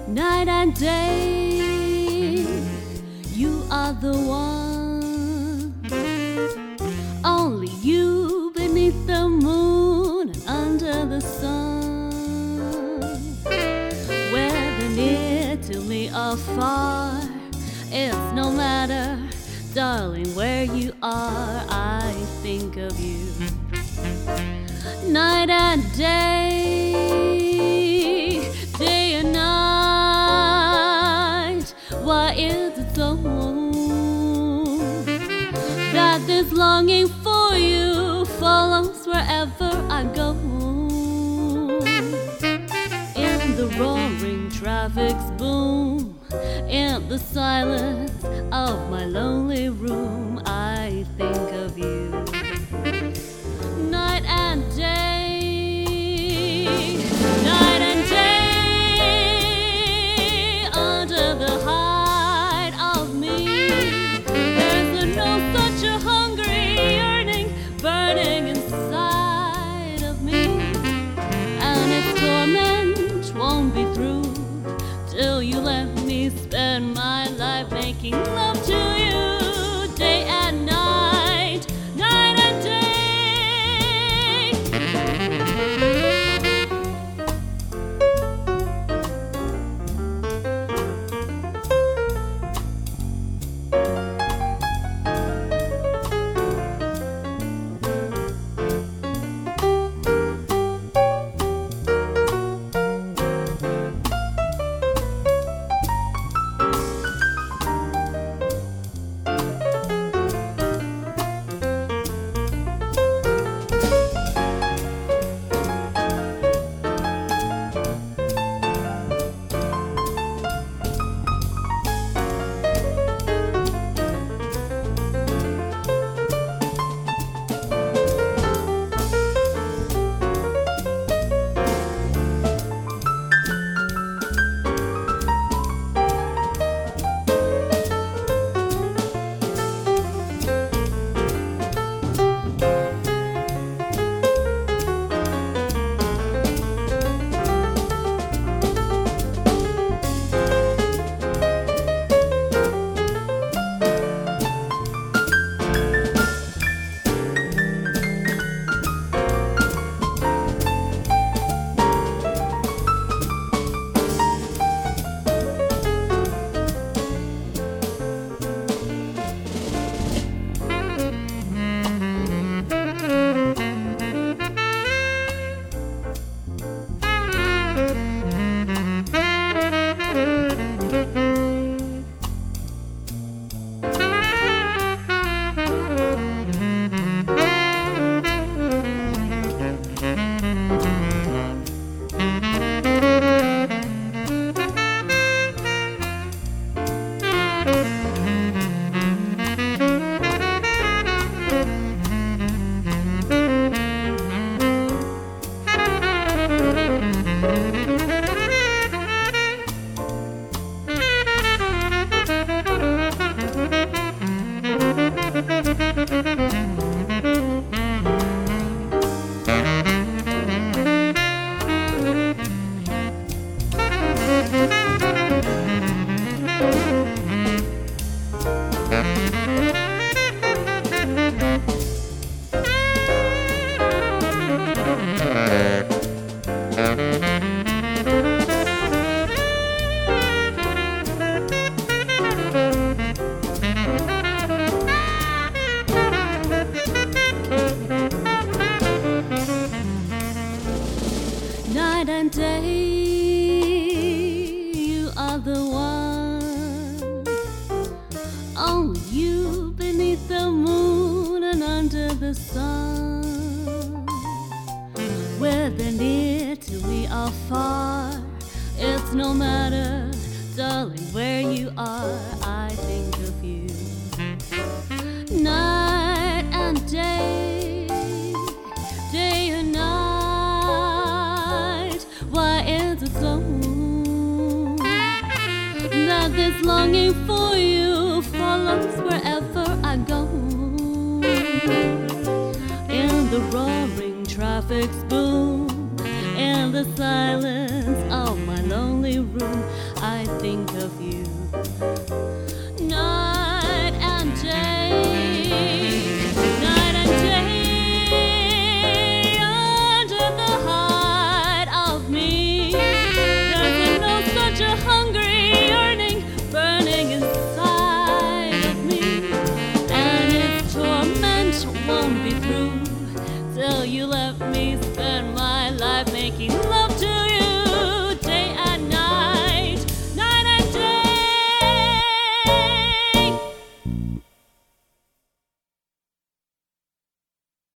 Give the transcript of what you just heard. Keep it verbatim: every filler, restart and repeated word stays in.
Night and day, you are the one. Only you beneath the moon and under the sun. Whether near to me or far, it's no matter, darling, where you are, I think of you. Night and day, day and night, why is it so that this longing for you follows wherever I go? In the roaring traffic's boom, in the silence of my lonely room, I think of you. Night and day, night and day, under the hide of me, there's no such a hungry yearning burning inside of me, and its torment won't be through till you let me spend my life making love to you, day and night, night and day. Night and day, you are the one. Only you beneath the moon and under the sun. Whether near to me or far, it's no matter, darling, where you are, I think of you. Night and day, day and night, why is it so that this longing for you follows wherever I go? In the roaring traffic's boom, in the silence of my lonely room, I think of you night and day, night and day. Under the hide of me, there's no such a hungry yearning burning inside of me, and its torment won't be through till you let me spend my life making love